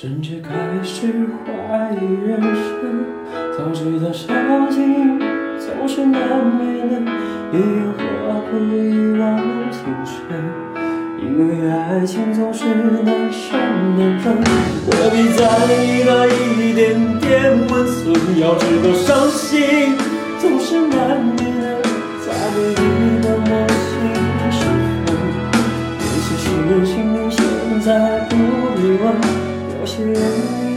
甚至开始怀疑人生。早知道烧尽总是难免的，也又何苦一往情深？因为爱情总是难舍难分，何必在意那一点点温存？要知道伤心总是难免的，在每一个梦醒时分。有些事情你现在不必问，有些人